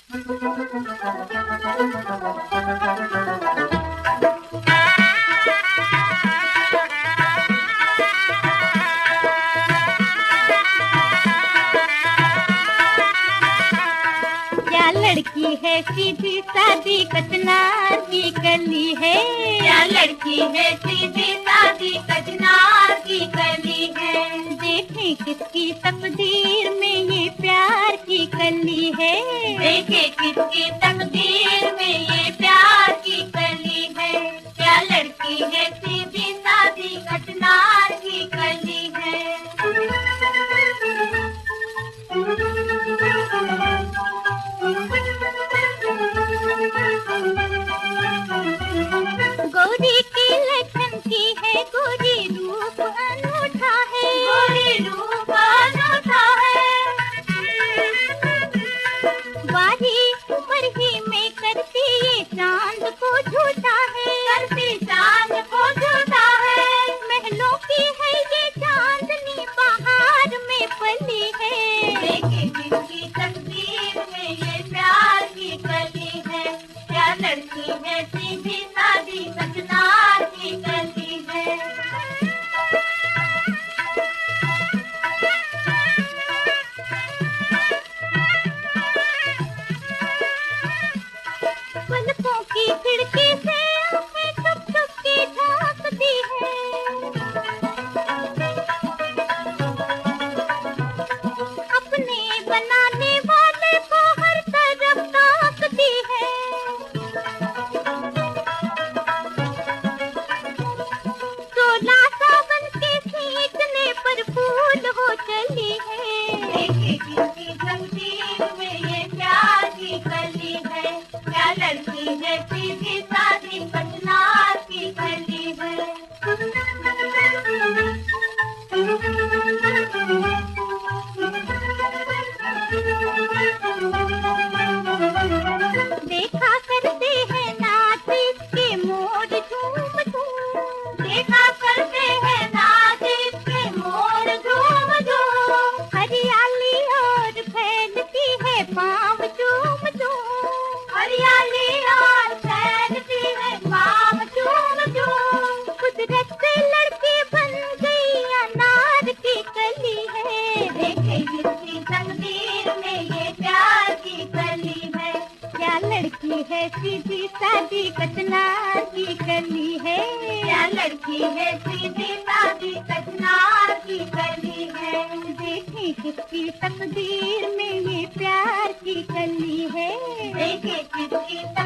क्या लड़की है सीधी सादी कचनार की कली है। क्या लड़की है सीधी सादी कचनार की कली है। देखे किसकी तकदीर में ये प्यार की कली है। देखे किसकी तकदीर में ये प्यार की कली है। क्या लड़की है सीधी सादी कचनार की कली है। गोरी की लखन की है, गोरी रूप अनूठा है। गोरी रूप अनूठा है। बारी बरही में करती ये चांद को झूठा है। करती चांद को झूठा है। महलों की है ये चांदनी बहार में पली है। देखे किसकी तकदीर में ये प्यार की कली है। क्या लड़की है सीधी सादी कचनार की कली है। पलकों की खिड़की से आंखें छुप छुप के झांकती है। अपने बनाने वाले को हर तरफ ताकती है। सोला सावन के सींचने पर फूल हो चली है। देखे किसकी तकदीर में ये प्यार की कली है। क्या लड़की है सीधी सादी कचनार की कली है। देखा करते हैं नाच इसके मोर झूम झूम। देखा करते हैं नाच इसके मोर झूम झूम। हरियाली और फैलती है पाँव झूम झूम। हरियाली और फैलती है पाँव झूम झूम। कुदरत से लड़के बन गई अनार की कली है। देखे किसकी तकदीर में ये प्यार की कली है। क्या लड़की है सीधी सादी कचनार की कली है। क्या लड़की है सीधी सादी कचनार की कली है। देखे किसकी तकदीर में ये प्यार की कली है। देखे किसकी